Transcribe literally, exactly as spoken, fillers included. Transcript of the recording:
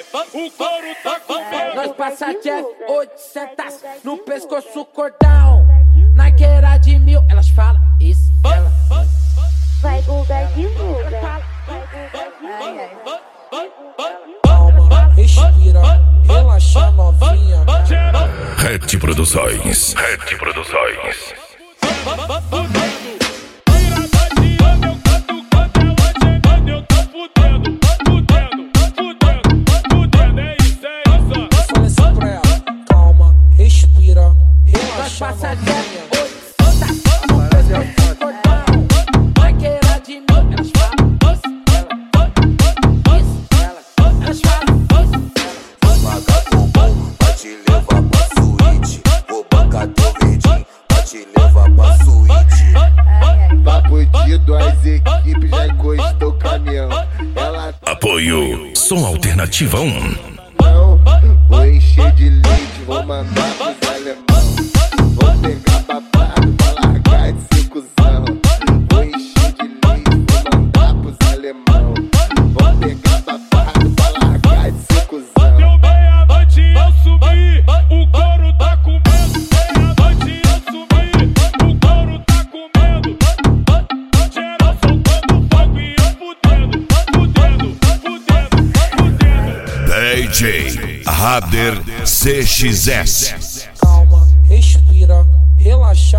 subir, o couro tá comendo. Nós passa Jeff oitocentos no pescoço cordão. Na queira de mil, elas falam isso, ela vai Guga divulga. calma, respira, relaxa novinha. Red Produções. Red Produções. Passa Jeff oitocentos no pescoço cordão. Na queira de mil, elas falam isso, ela elas falam isso. Vagabundo, vai te levar pra suíte. Vou bancar teu verdinho, vai te levar pra suíte. Papo de duas equipes, já encostou o caminhão. Ela Apoio Som Alternativa um. não, vou encher de leite, vou mandar pros alemão. Vou pegar babado pra largar de ser cuzão. Vou encher de leite, vou mandar pros alemão. Vou pegar babado pra largar de ser cuzão. Deu meia-noite e eu subi, o couro tá comendo. Meia-noite e eu subi, o couro tá comendo. Geral soltando fogo e eu fudendo, fudendo, fudendo, fudendo. D J Rader C X S. Calma, respira, relaxa.